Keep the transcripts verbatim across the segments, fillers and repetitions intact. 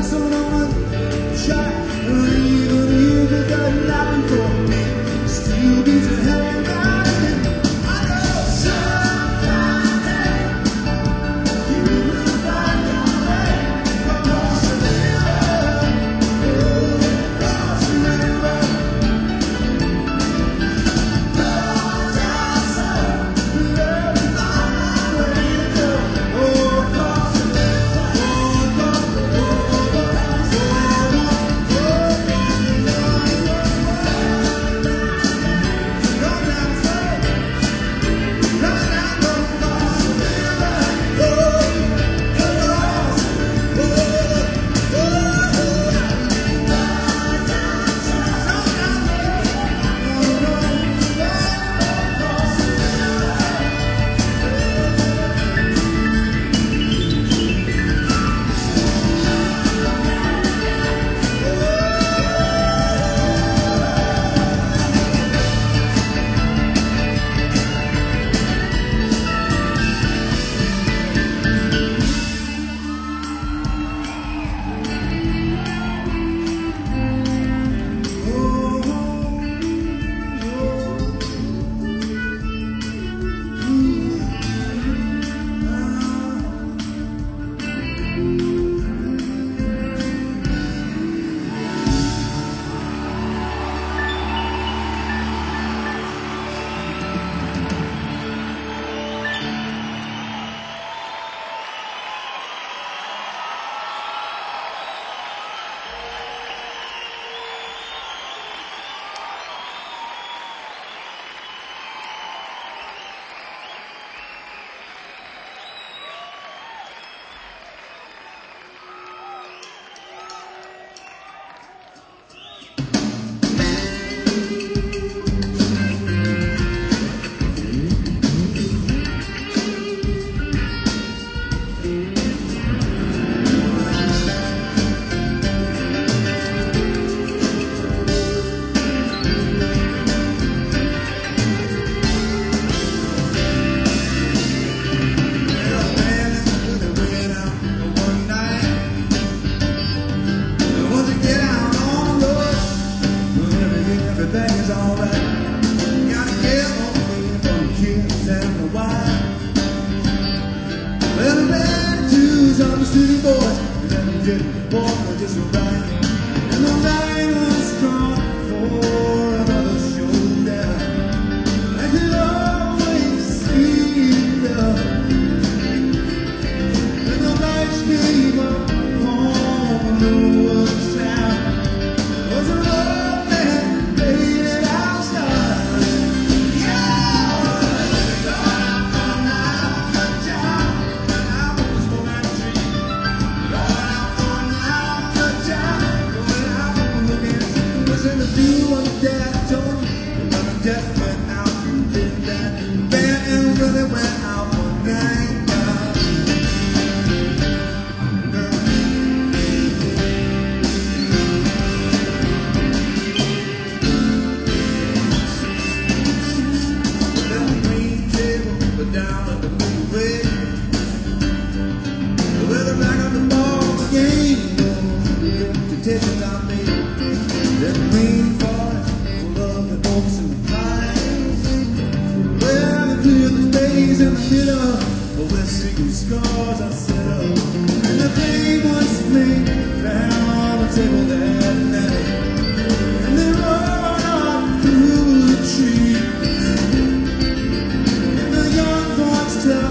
Tell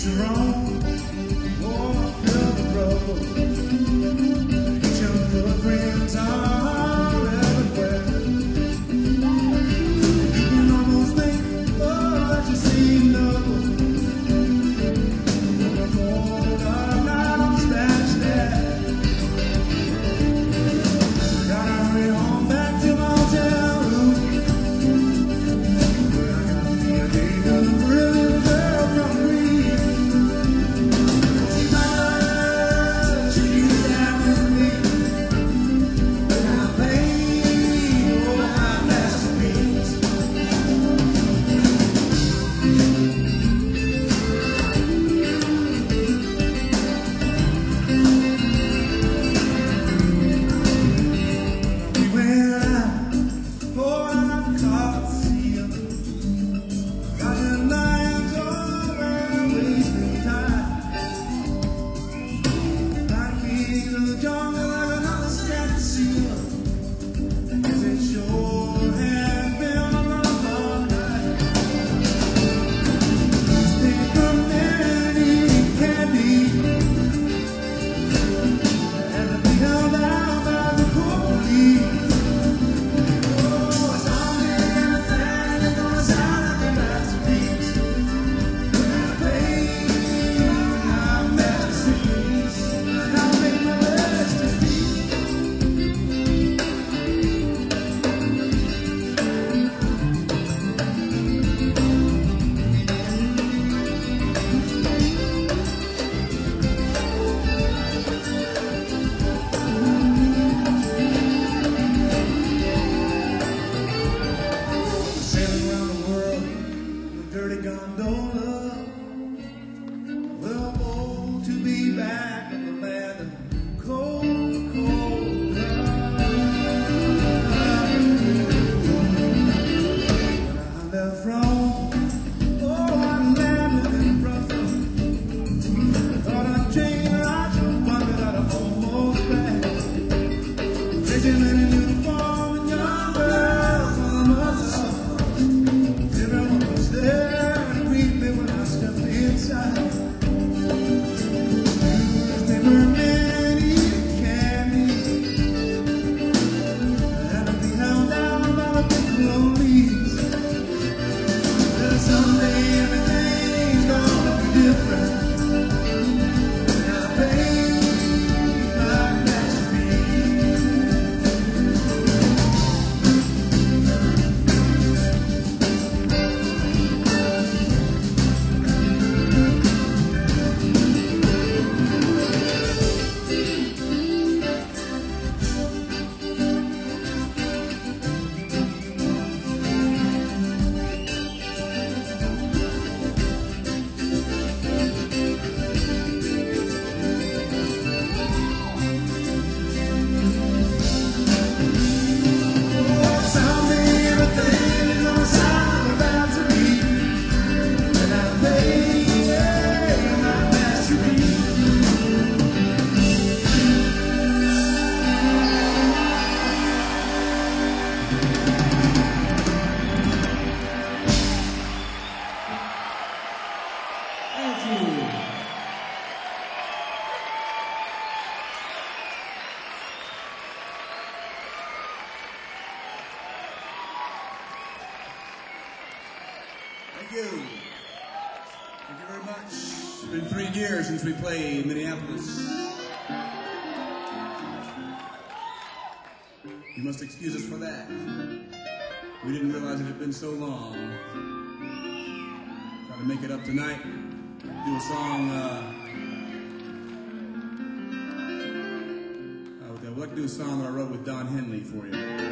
Thank you. Thank you very much. It's been three years since we played Minneapolis. You must excuse us for that. We didn't realize it had been so long. Try to make it up tonight. Do a song, uh, uh, I'd like to do a song that I wrote with Don Henley for you.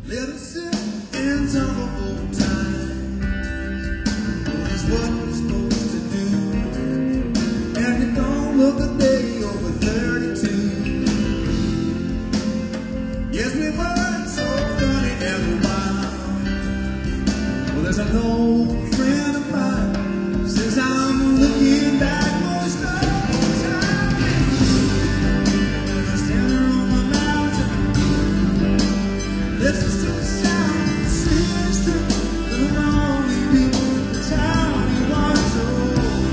Let us sit and talk of old times. That's what we're supposed to do. And it don't look a day over thirty-two. Yes, we weren't so funny and wild. Well, there's an old friend of mine says I'm looking back most of the time. Standing on the mountain, listen to the sound of the city street, the lonely people, the town he once owned.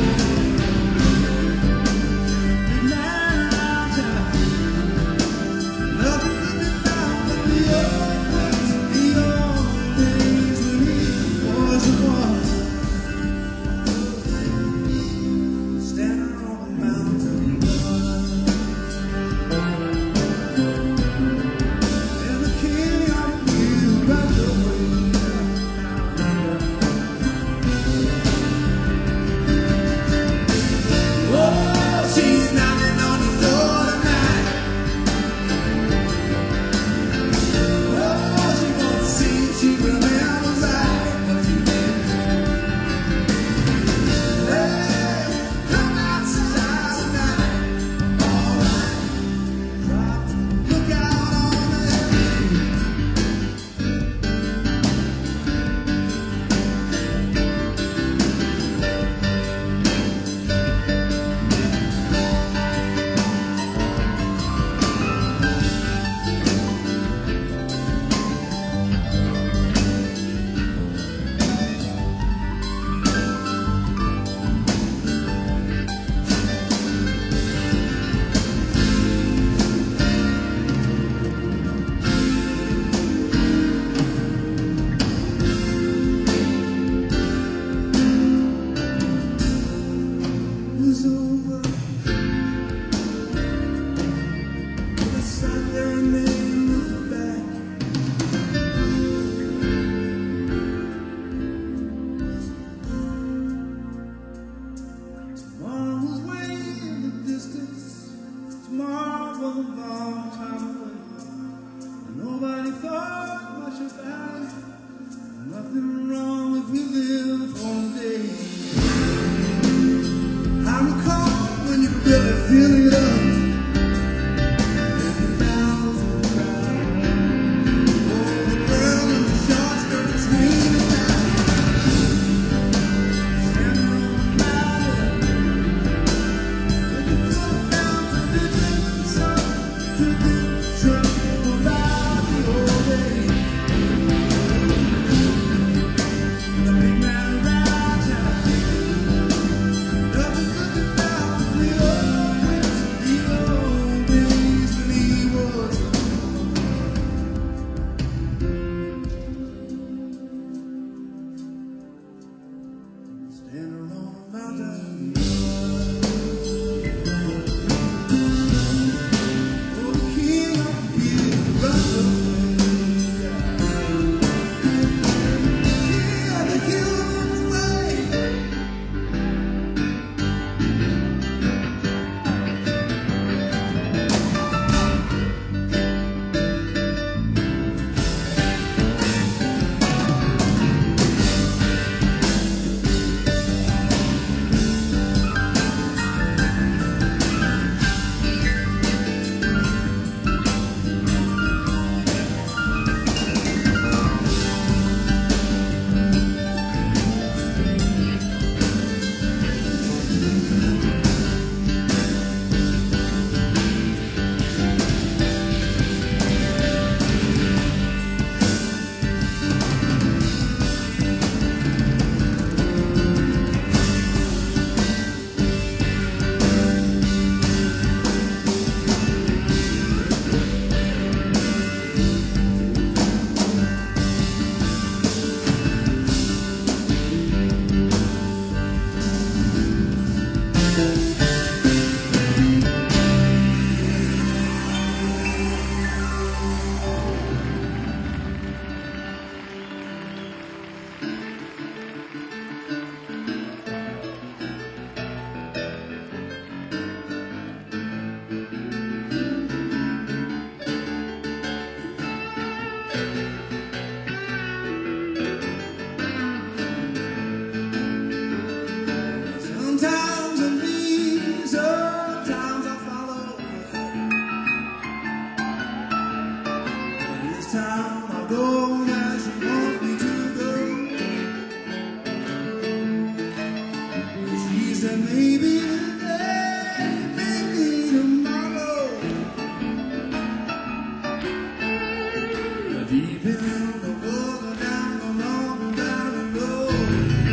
Big man around town, nothing could be found but the old ways, the old days when he was the one. Standing on the mountain, and the king of you got the way down. Oh, she's knocking on the door tonight. Oh, she won't see, she remembers right what you did. Hey, come outside tonight. All right, drop, look out on the was over. I sat there and then looked back. Tomorrow was way in the distance. Tomorrow was a long time away. And nobody thought much about it. Nothing wrong if we live for a day. I recall when you really feel it up. Looking down to the ground. Oh, the girl in the short skirt is screaming down. Standing on the mountain, looking so down to the distant sun, to the trouble about the old days. And the big man around this time I'll go where she wants me to go. She said maybe today, maybe tomorrow. Deep in the water, down the long valley road.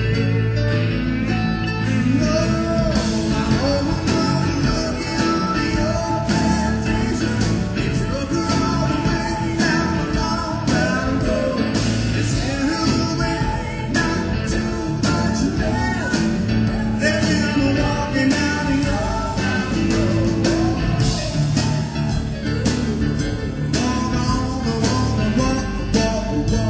No, my old woman looking on the old plantation. They took her all the way down the long valley road. They sent her away, not too much less. They found her walking down the old valley road. Walk on, walk, walk, walk, walk.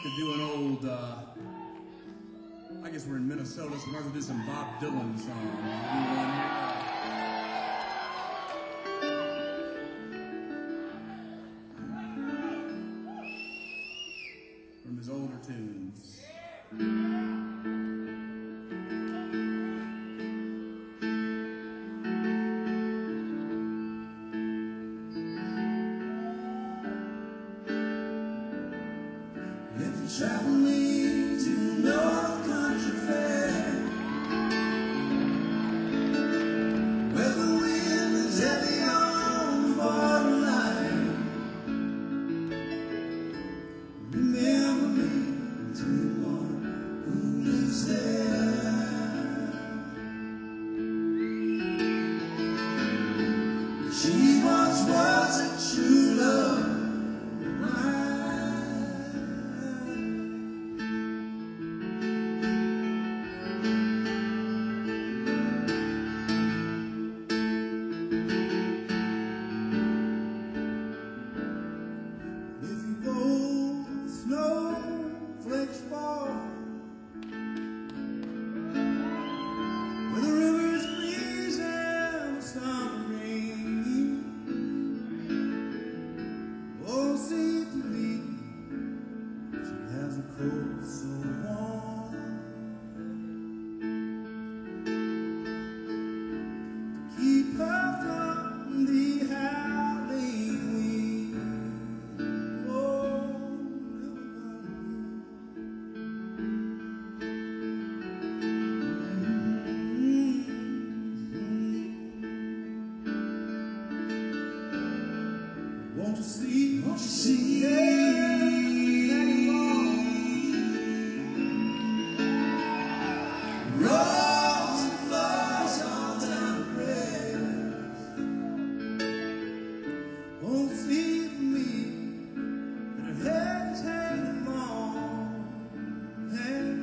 to do an old, uh, I guess we're in Minnesota, so we're going to do some Bob Dylan song. Do one here. From his older tunes. Traveling to North Country Fair, where the wind is heavy on the borderline. Remember me to the one who lives there. She once was a true love. Snowflakes fall where the river's freezing, the summer rain. Oh, see to me, she has a coat so warm to keep her from the howling wind. Won't you see, won't you see, Rose and flowers all down the rails. won't see for me that her head is hanging long, hanging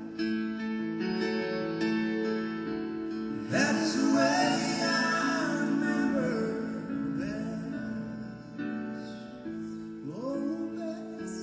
long. That is the way I remember. Oh, that's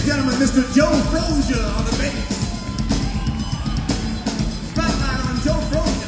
gentlemen, Mister Joe Frozier on the bass. Spotlight on Joe Frozier.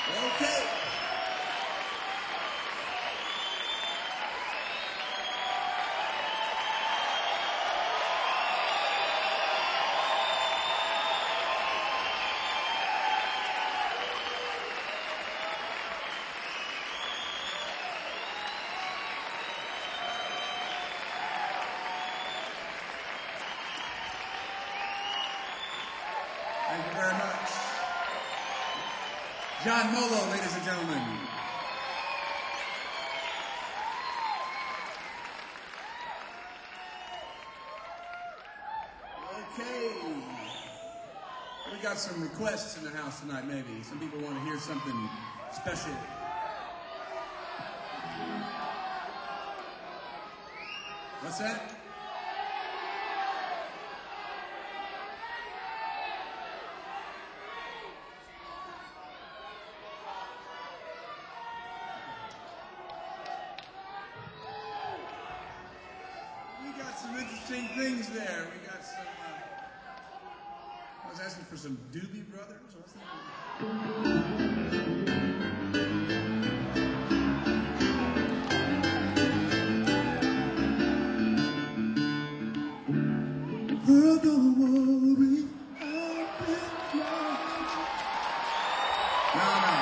Okay. Thank you very much. John Molo, ladies and gentlemen. Okay. We got some requests in the house tonight, maybe. Some people want to hear something special. What's that? We got some interesting things there. We got some. Uh, I was asking for some Doobie Brothers. What's that? World don't worry, I've been flying. No, no.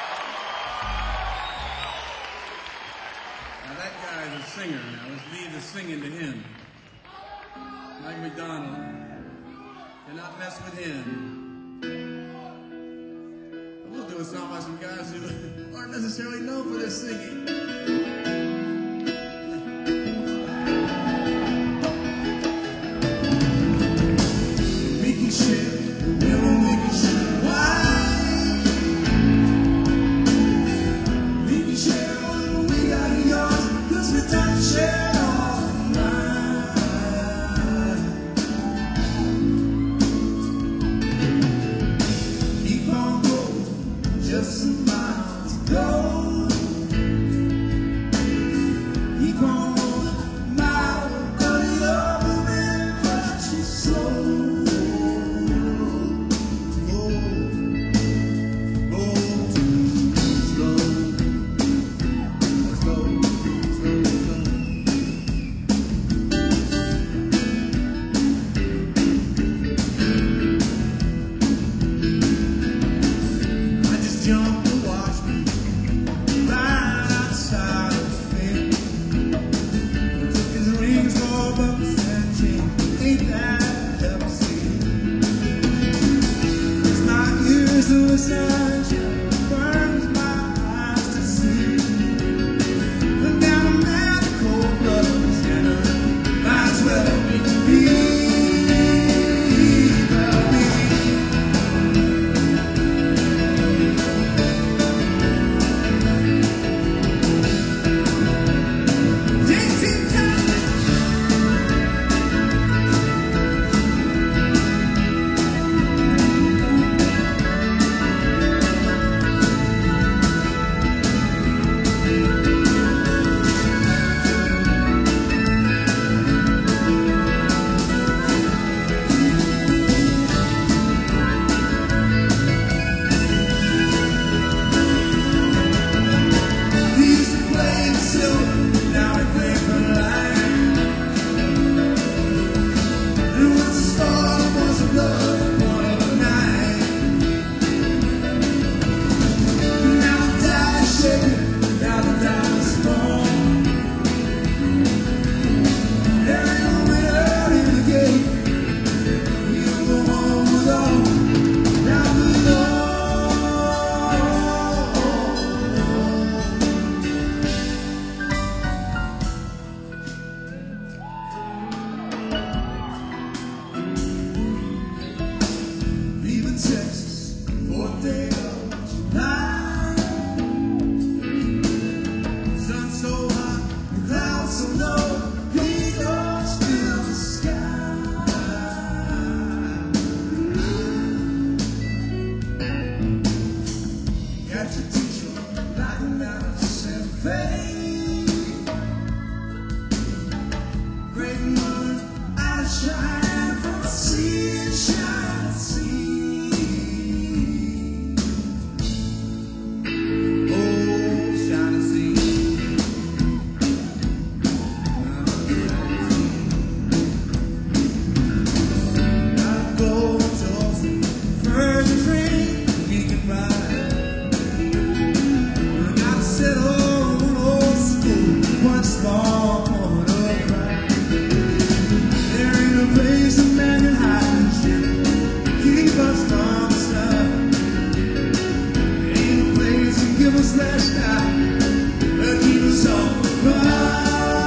Now that guy is a singer. Now let's leave the singing to him. Mike McDonald. Cannot mess with him. We'll do a song by some guys who aren't necessarily known for their singing. We can share, never make it share. Why? We can share what we got yours, 'cause we don't share all night. Keep on going, just a mile to go. Keep on going, mile, but you're moving much slow. last night that keep us all apart.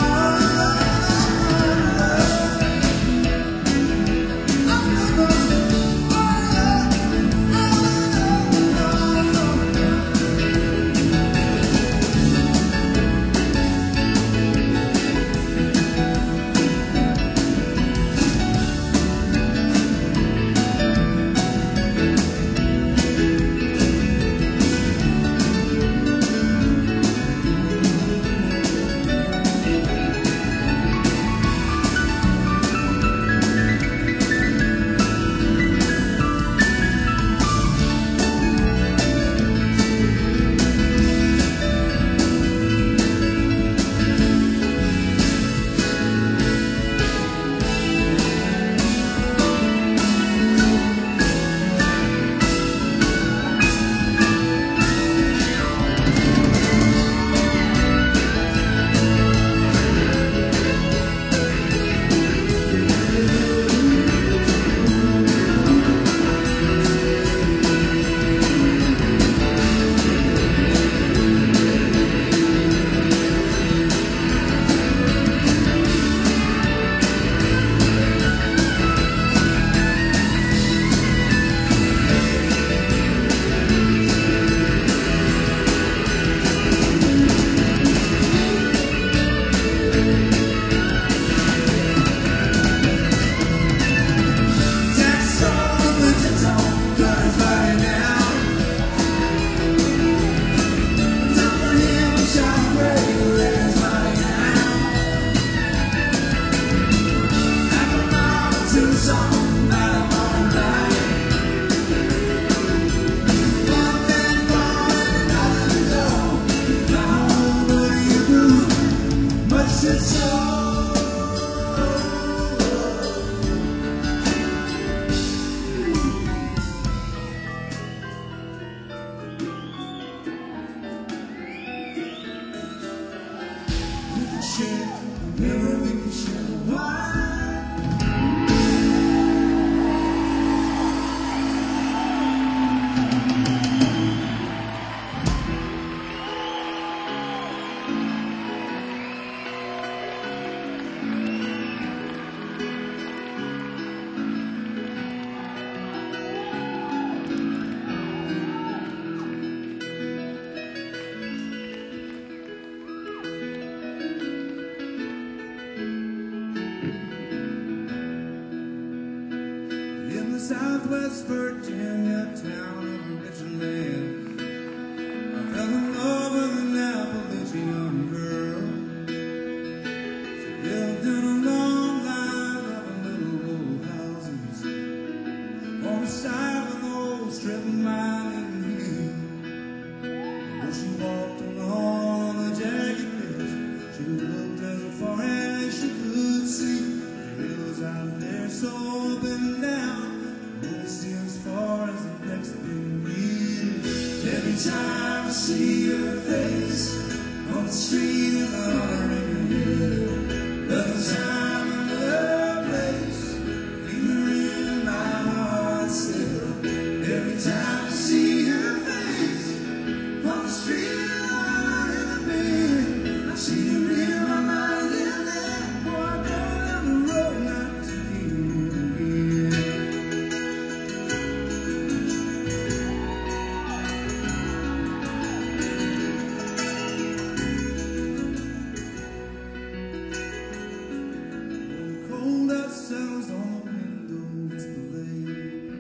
Southwest Virginia town of Richland, I fell in love with an Appalachian girl. She lived in a long line of little old houses on the side of an old strip mining hill. When she walked along a jagged ridge, she looked as far as she could see. The hills out there so up and down, see as far as the next big wheel. Every time I see her face on the street in the Oregon, another time, another place, keep her in my heart still. Every time I see her face on the street in the Oregon, I see her in my mind and then boy, I go down the road not to hear again. Cells on the window display,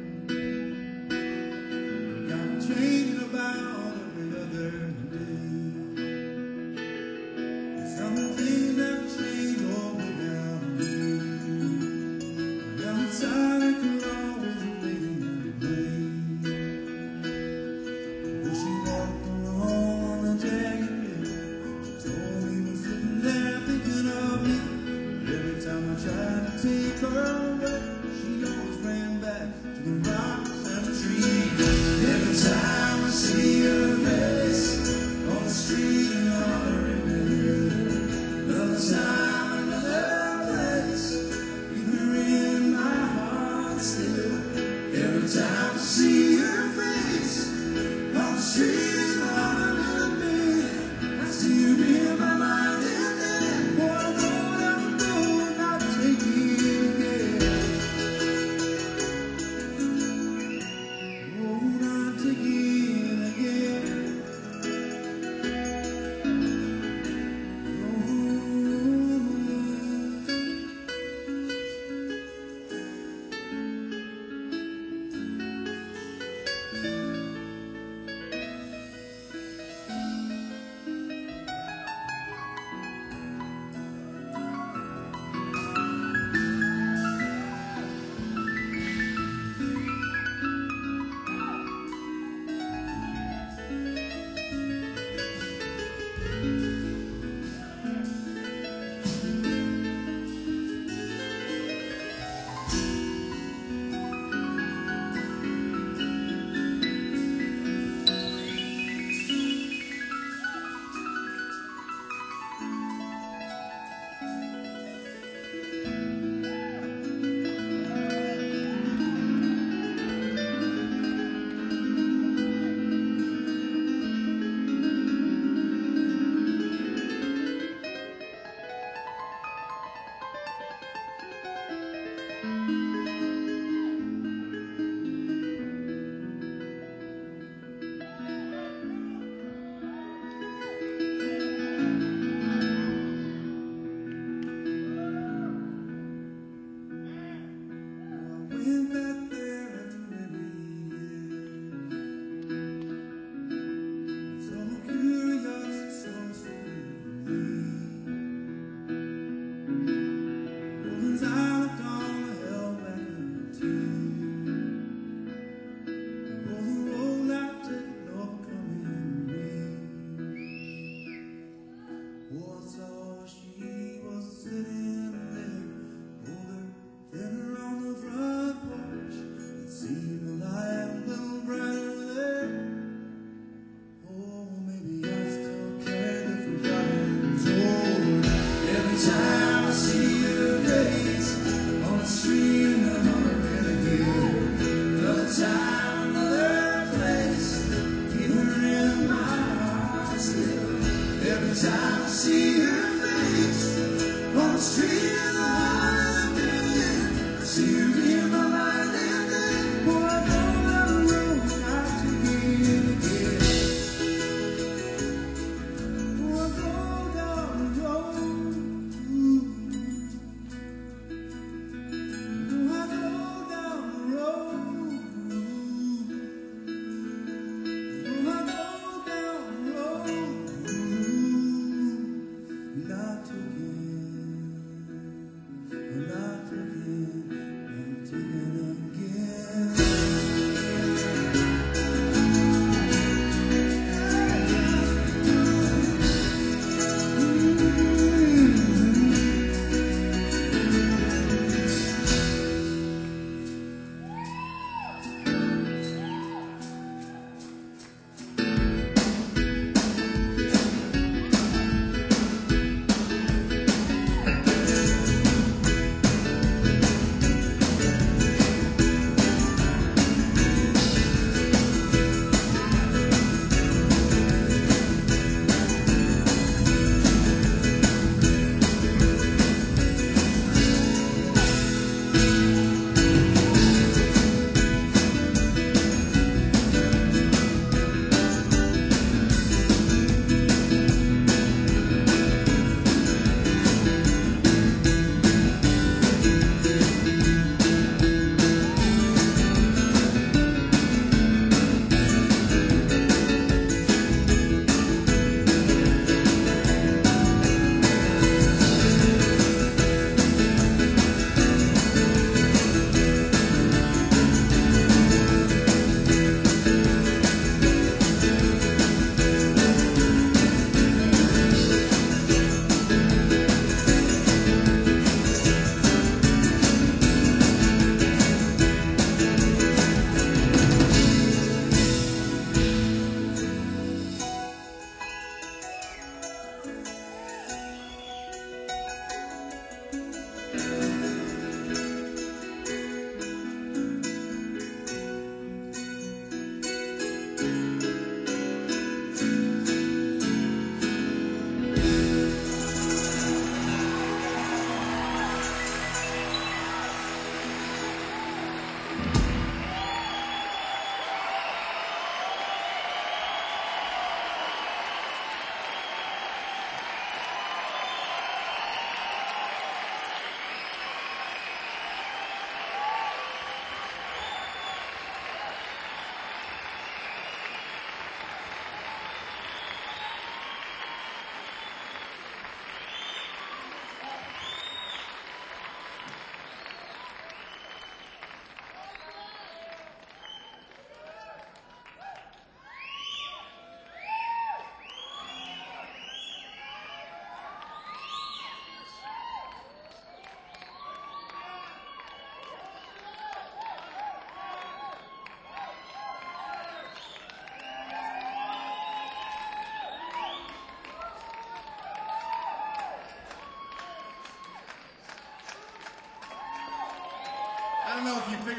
got changing about every other day. There's something that changed all around me. Down inside I could always remain that way. When she walked along on the jagged ridge, she told me was sitting there thinking of me. Every time I tried to take her away, she always ran back to the rocks and the trees. Every time I see her face on the street in Oregon, another time, another place, keep her in my heart still. Every time I see her face on the street in Oregon,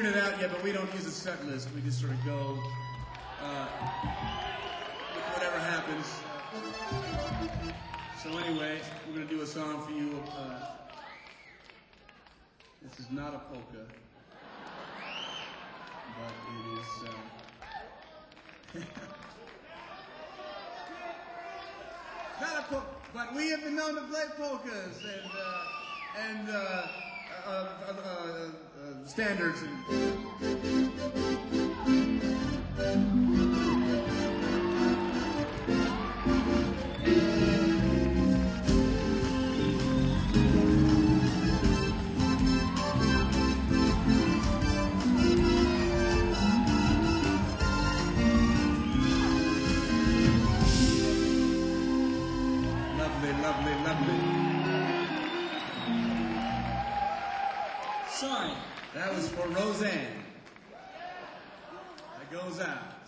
figured it out yet, but we don't use a set list. We just sort of go uh, with whatever happens. So anyway, we're going to do a song for you. Uh, this is not a polka, but it is... Uh, not a polka, but we have been known to play polkas and, uh, and uh, uh, uh, uh, uh, standards. And lovely, lovely. Sorry. That was for Roseanne. That goes out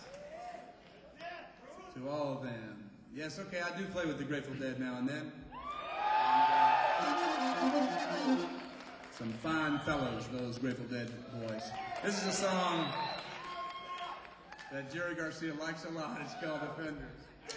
to all of them. Yes, okay, I do play with the Grateful Dead now and then. And, uh, some fine fellows, those Grateful Dead boys. This is a song that Jerry Garcia likes a lot. It's called Defenders.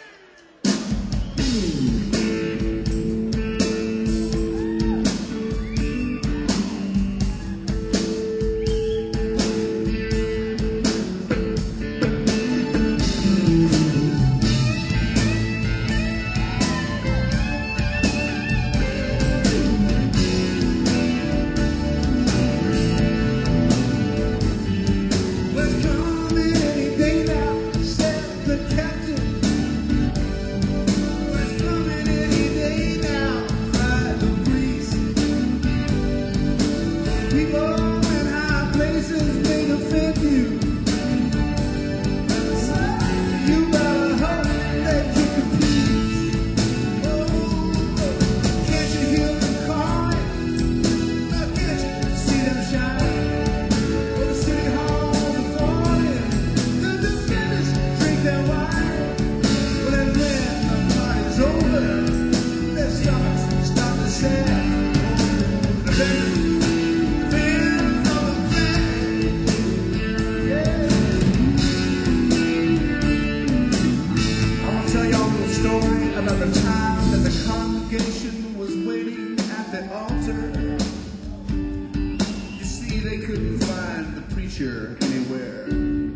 Anywhere.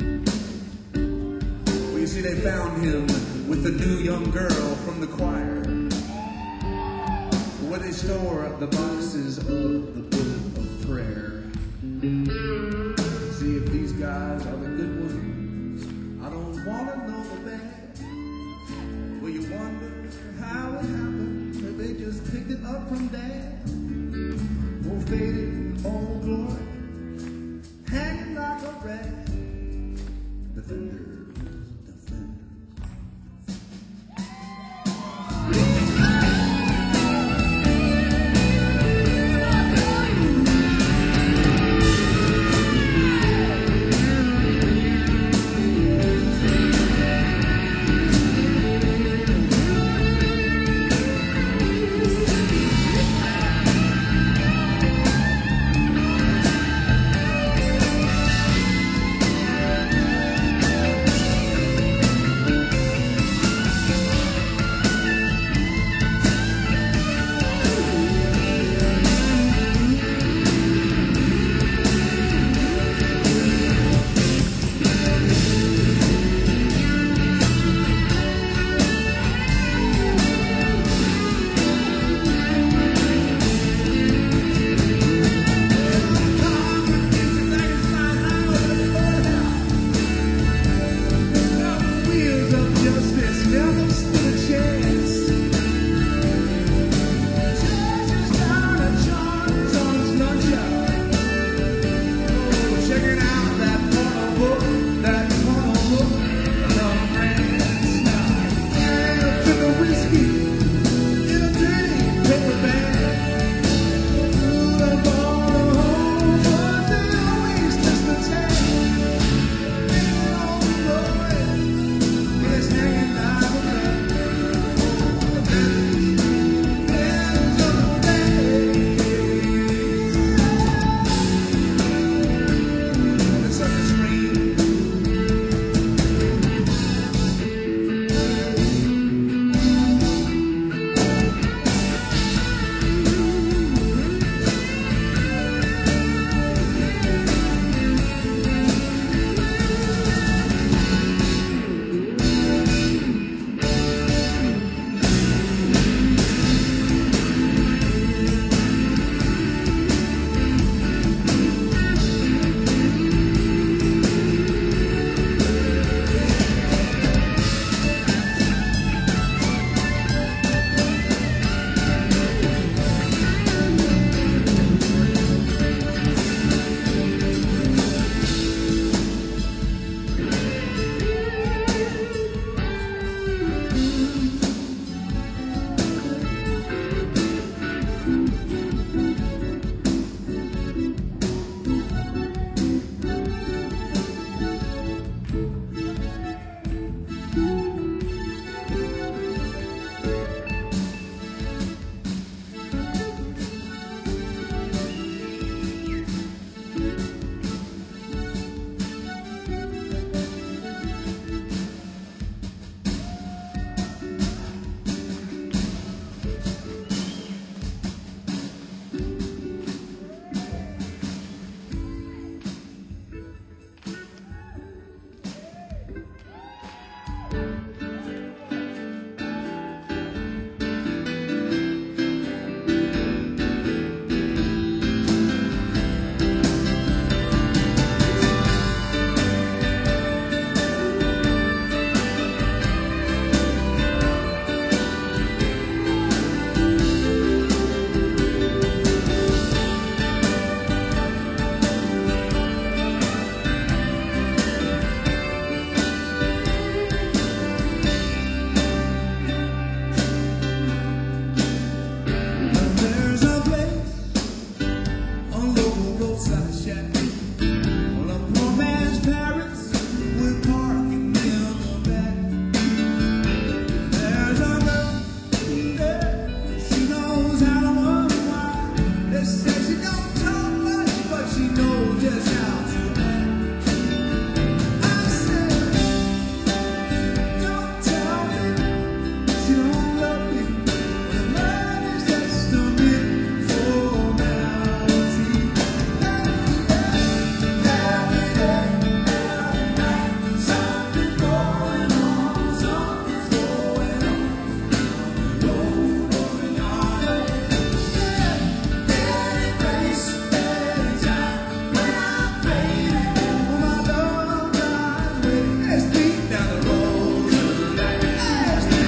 Well, you see, they found him with a new young girl from the choir, where they store the boxes of the book of prayer. See if these guys are the good ones. I don't want to know the bad. Well, you wonder how it happened that they just picked it up from there. Oh, faded old glory, hanging like a rat. Defenders, defenders. There's a place on local roadside shack on a poor man's parents with parking in the back. There's a girl there, she knows how to unwind. They say she don't talk much, but she knows just how to act. I said, don't tell me she don't love me. Love is just a bit formality. Every day, every day, every night, something's going on, something's going on. Road over yonder, yeah, any place, any time. When I'm fading, oh my love drives me. Let's beat down the road tonight. Let's beat.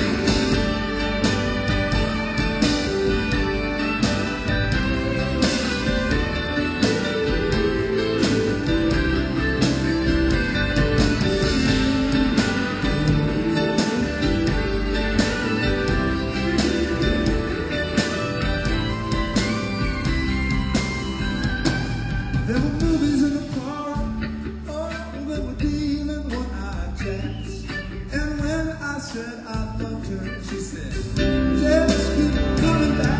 There were movies in the park, oh, they were dealing one-eyed jacks. And when I said I loved her, she said, just keep coming back.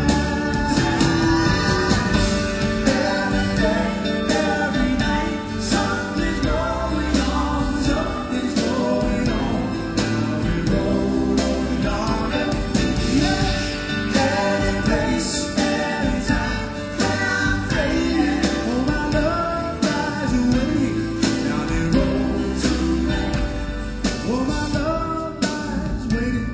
Every day, every night, something's going on, something's going on. We roll over yonder, yeah, any place, any time. When I'm fading, oh my love flies away down the road tonight. Oh my love lies waiting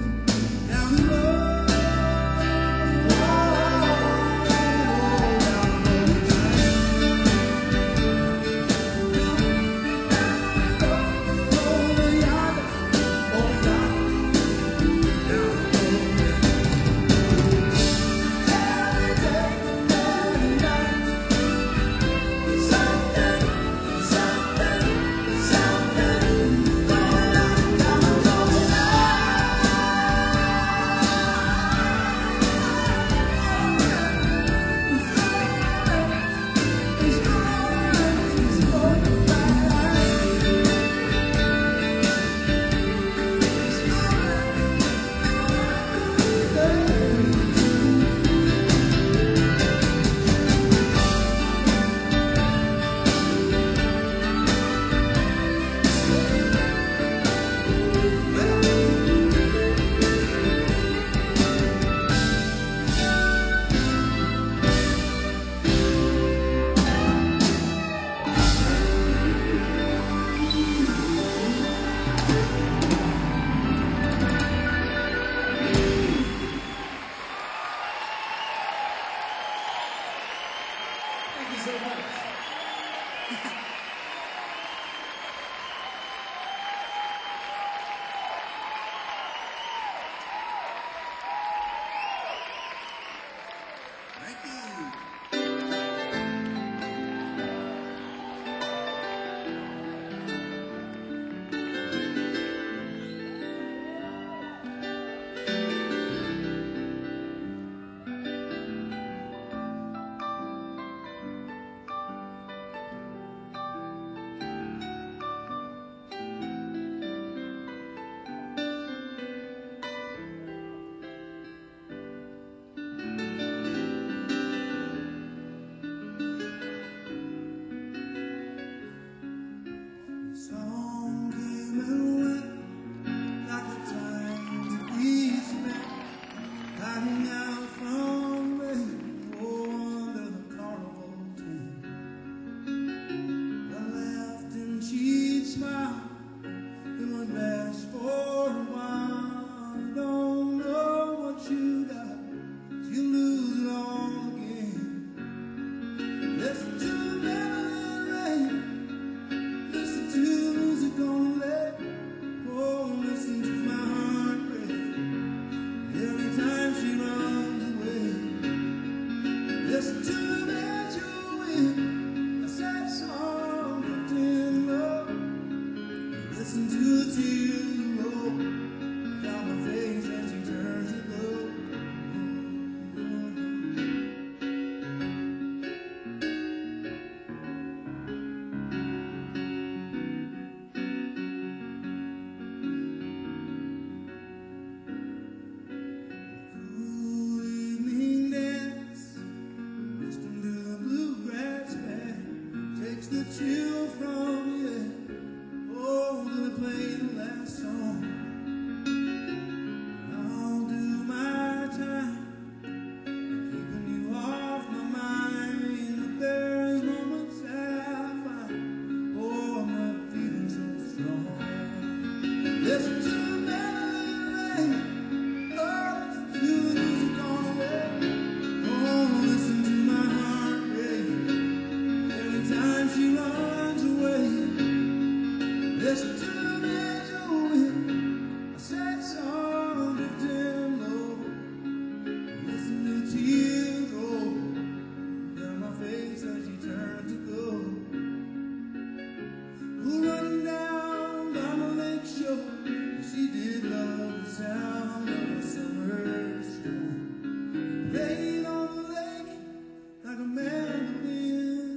sound of a summer storm. Playing on the lake like a mandolin.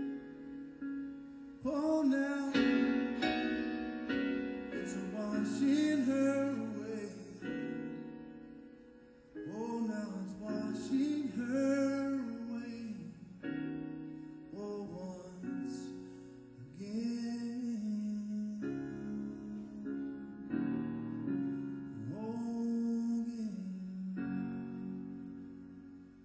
Oh, now it's washing her away. Oh, now it's washing her away. Oh, once again. Oh, again.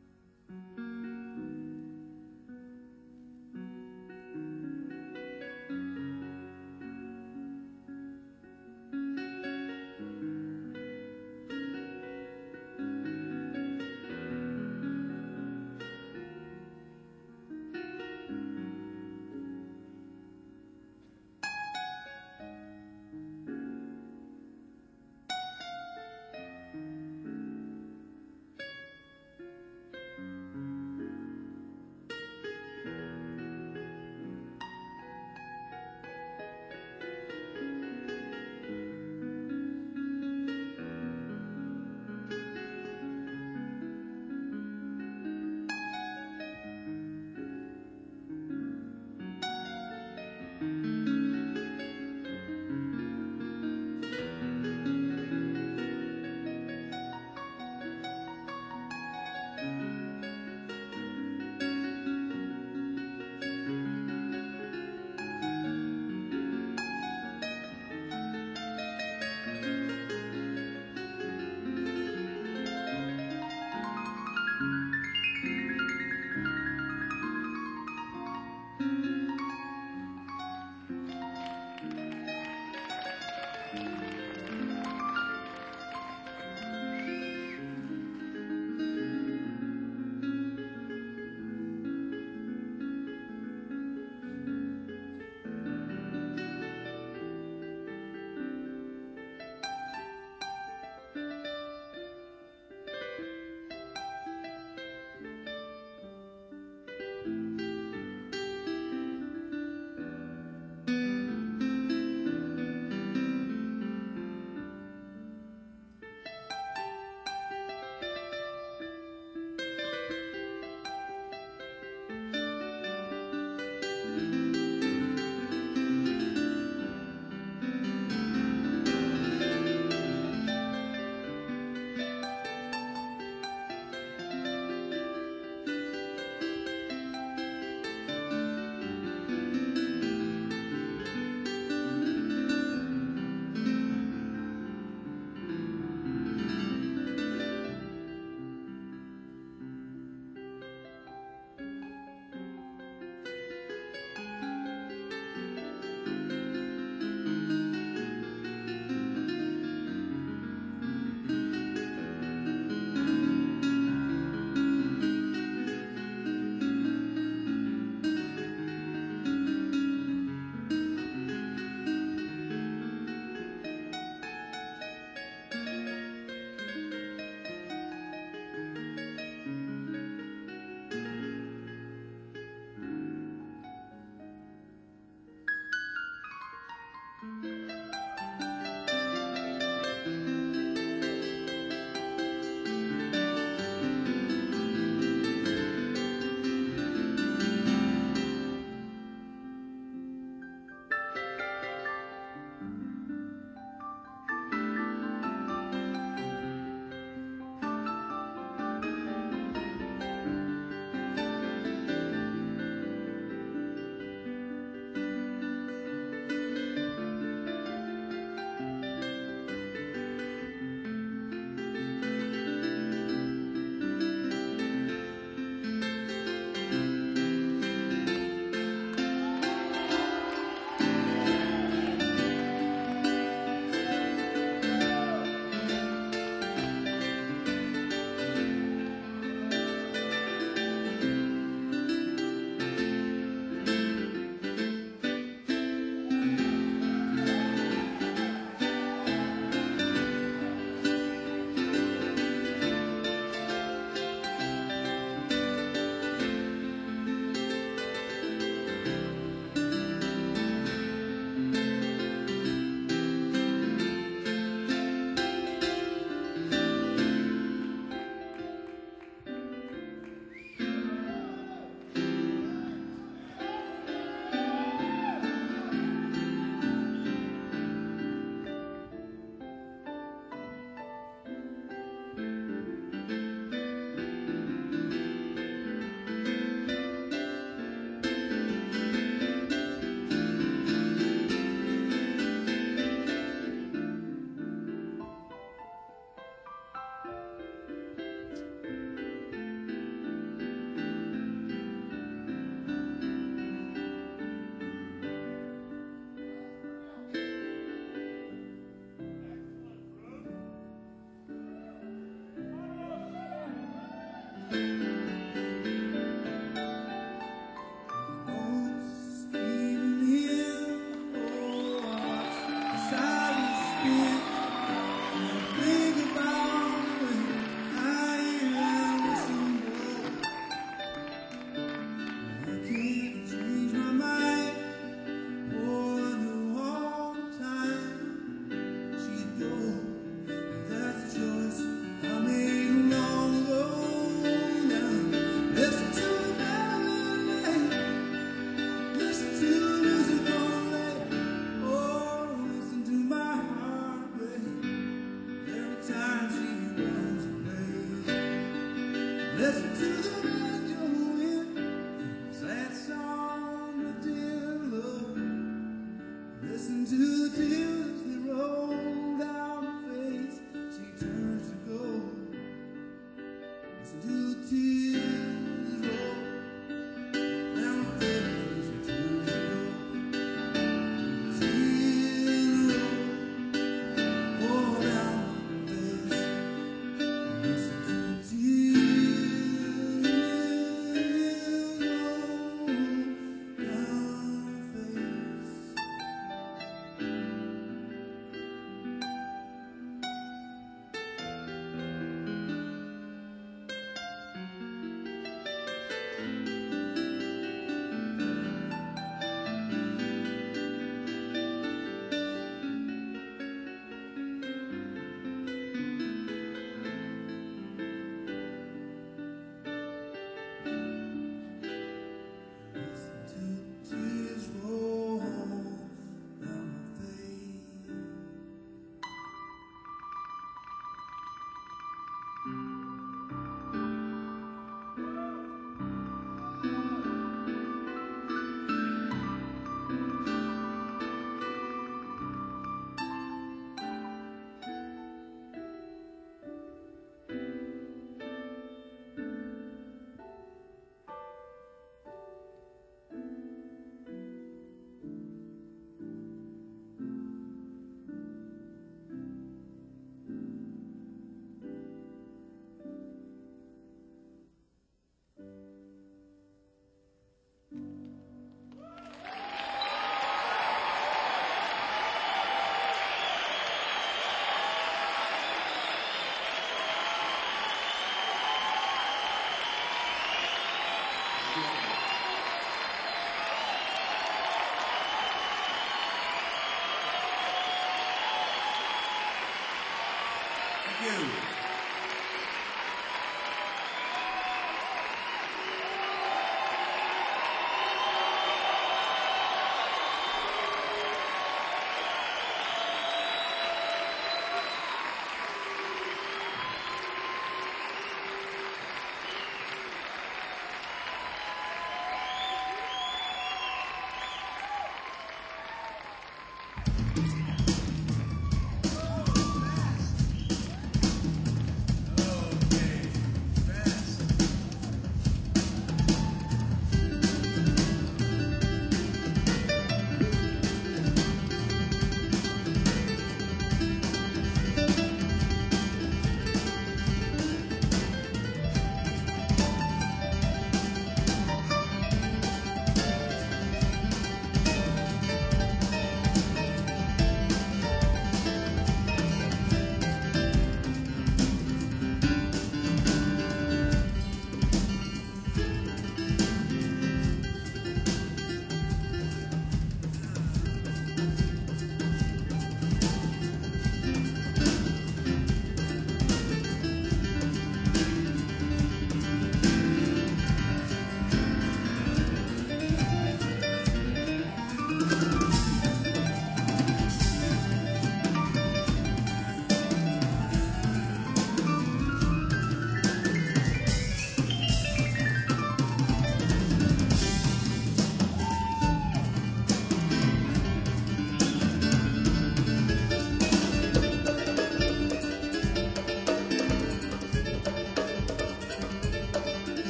Listen to the banjo wind, sad song of dear love. Listen to the tears that roll down her face. She turns to gold. Listen to the tears roll down her face. She turns to gold. Tears roll down her face. Listen to the tears. Thank you.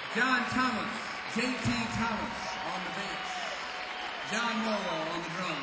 John Thomas, J T Thomas on the bass, John Morrow on the drums.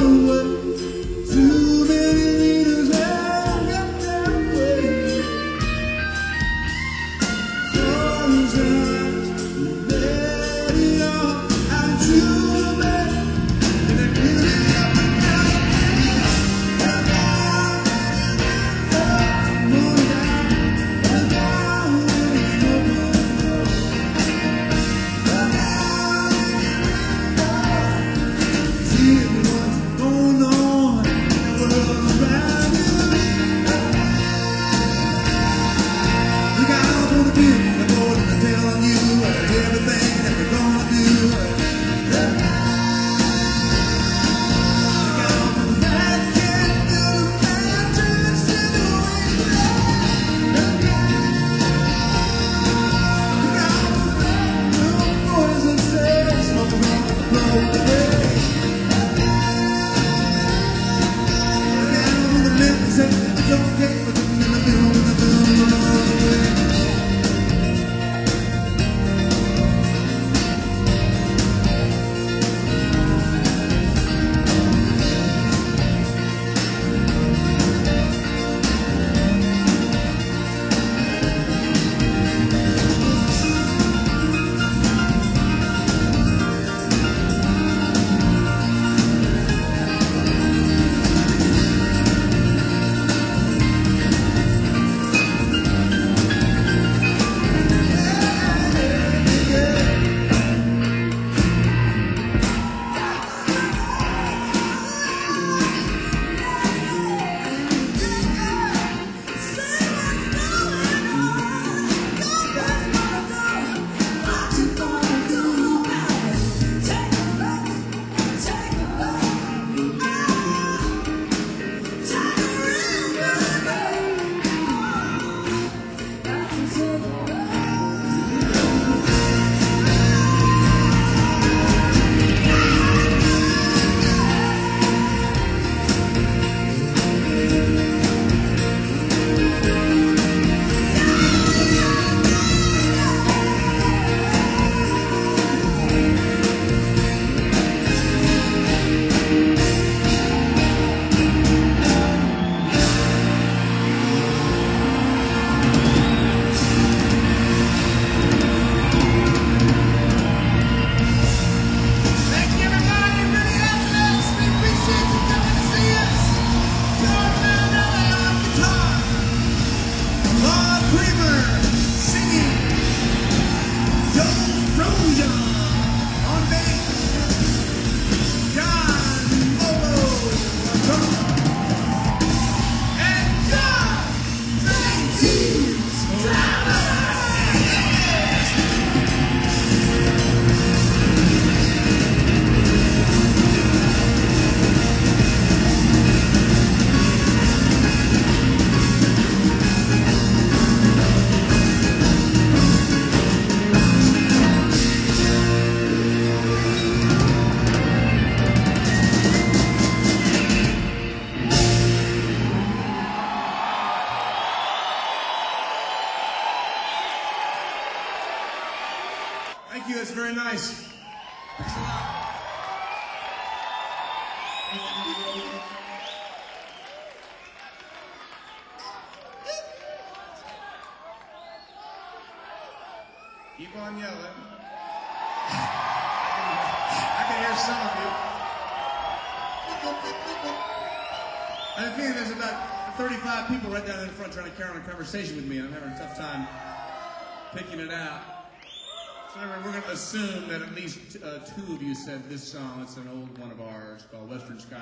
away. Too many leaders have got their way. Close your eyes, let it all out to the man. And then give it up and down. And down, down, more down, and down, and over. And down, see what's going on in the world around you. Look out for the good, the Lord is telling you everything that we're gonna do. Look out for the bad kid, the bad tricks in the wind. Look out for the bad little boys that say smoking on the floor away. Look out for the men that say it's okay, but you're in the middle of the middle of the way. Thank you, everybody in Minneapolis. We appreciate you coming to see us. George Mandelli on guitar. Bob Creamer singing. Joe Roja on bass. John Molo on drums. And John James Tyler. Thank you, that's very nice. Thanks a lot. Keep on yelling. I can hear some of you. I think there's about thirty-five people right down in the front trying to carry on a conversation with me, and I'm having a tough time picking it out. So anyway, we're going to assume that at least uh, two of you said this song. It's an old one of ours called Western Sky.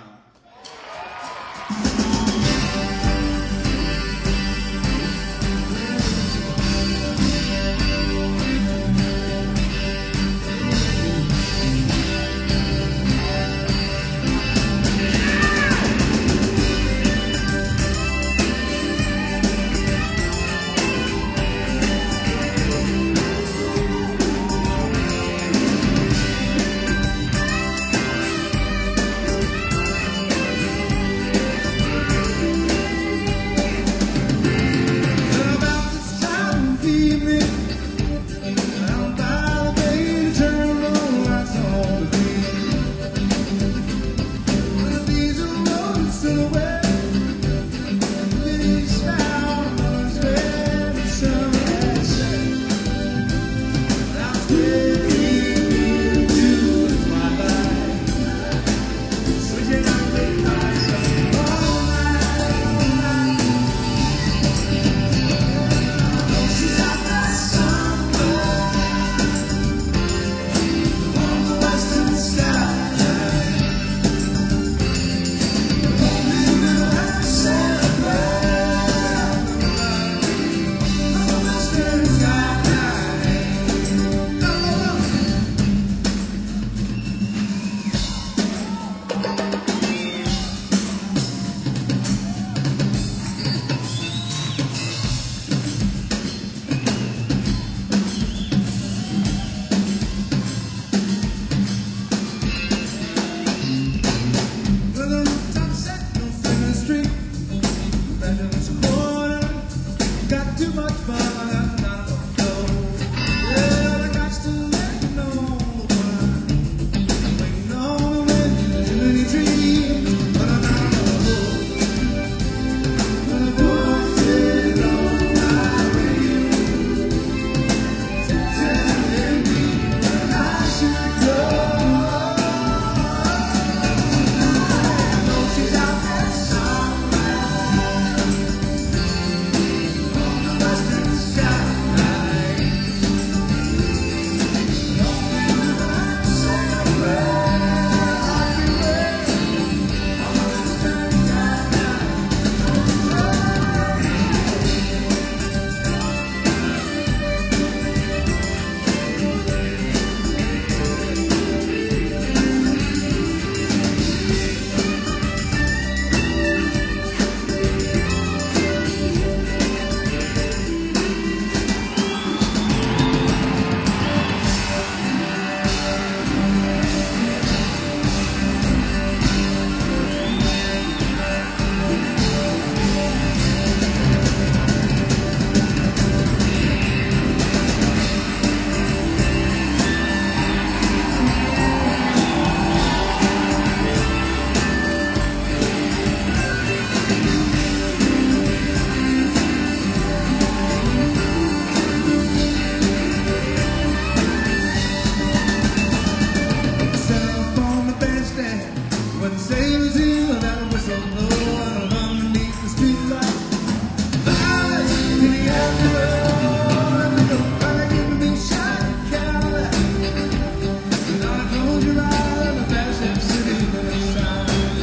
so low out underneath the streetlight. Lights in the afternoon, nobody giving me shiny Cadillac. And now I close your eyes and I flash that city inside.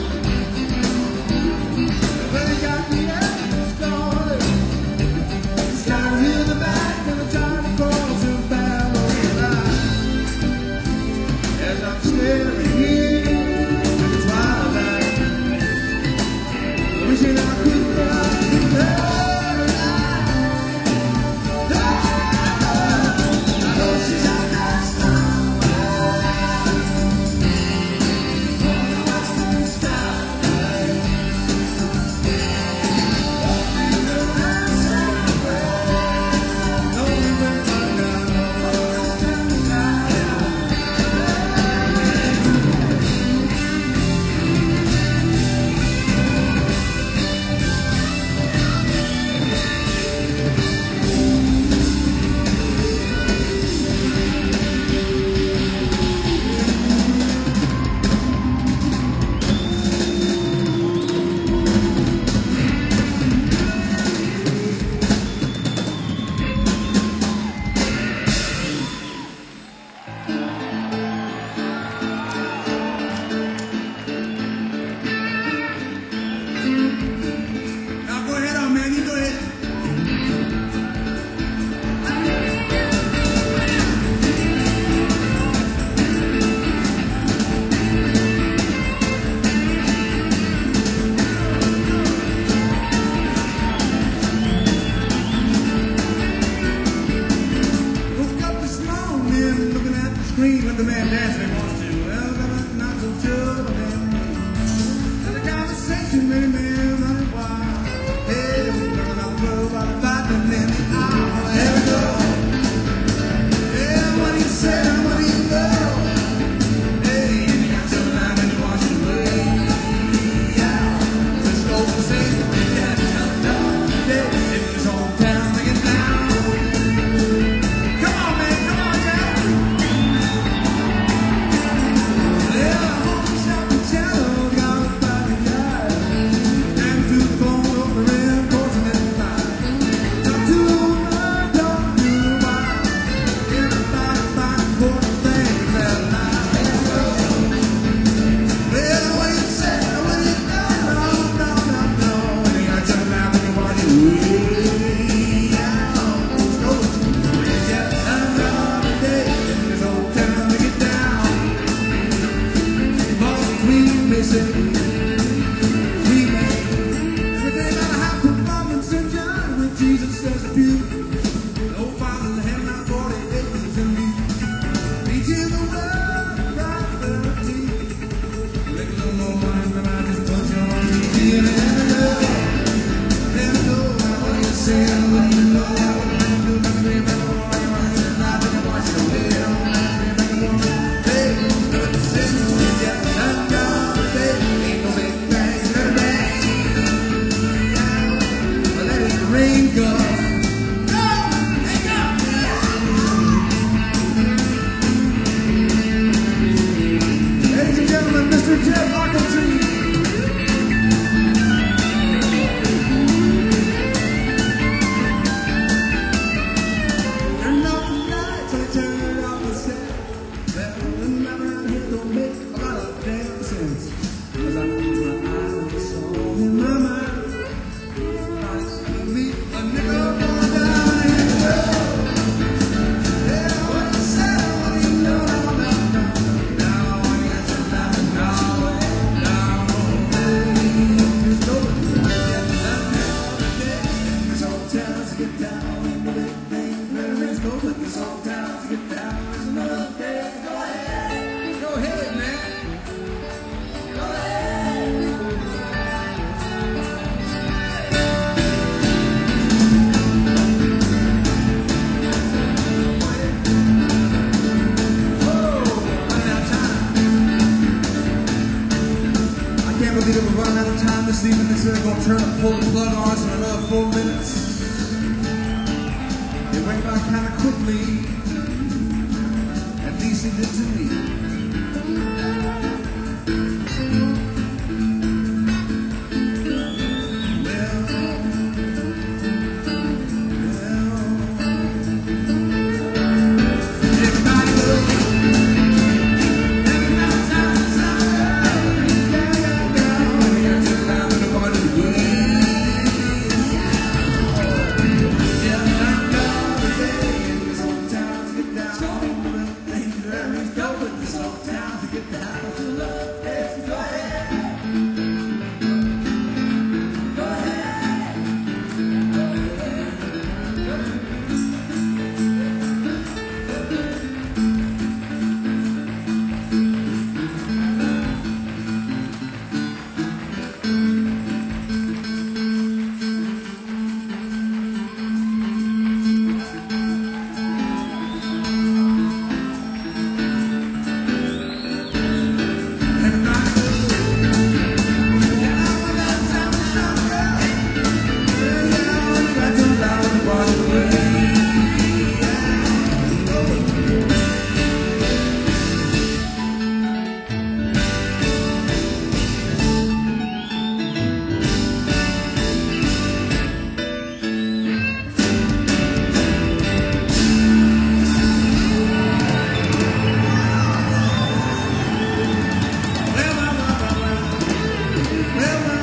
But it got me out started. It's down in the back and I'm trying to cross the barrel line. As I'm staring here in the twilight, wishing I could fly to paradise. I know she's out there somewhere on the western sky. Walking around somewhere, knowing where I got on the western sky. Now go ahead on, man. You go ahead. Woke up this morning looking at the screen with the man dancing he wants to. Well, I'm not so sure of him. And the conversation made me run wild. Hey, we're talking about the world, about the fighting in the hour. Here we go. Yeah, what do you say? What do you know? Hey, you got some line and you wash away. Yeah, let's go and say, yeah, tell them. Yeah, in this old town, they get down. Come on, man, come on, Jack. Yeah, I hope you shout the channel, got a body guy. And to the phone over in Portsmouth and Clyde. Talk to her, talk to her wife. Everybody find important things that lie. Well, what you say, what you know, no, no, no, no. And you got your mouth and you want it way out. So, it's just another day in this old town to get down. Most sweet missing, sweet man. Every day that I have performance in John when Jesus says a few. No Father in heaven, not forty acres in me. Preaching the word of prosperity. Make a little more money than I just put you on T V and never know. Never know what you say, what you know. What you do, nothing ain't better than what you want. It's not that you want your way. Don't let me make a woman. Hey, what you say, yeah, another day. Ain't no big thing, let it rain. But let it rain go. Go, hey, go. Ladies and gentlemen, Mister Jeff Ogletree. Turn off the lights, I turn it off the set. Well, when I'm around here, don't make a lot of damn sense. 'Cause I close my eyes and it's all in my mind. I see me a nickel going down in the road. Yeah, what you say, what do you know? Now, now, when you got your life now, now, just go. Yeah, another day. This old town's get down in the big things. Let's go, but this old town's get down. There's another day. Go ahead. Go ahead, man. Go ahead. Oh, running out of time. I can't believe it, we're running out of time this evening. This is gonna turn and pull the plug on us in another four minutes. It went by kind of quickly. At least it did to me. Well,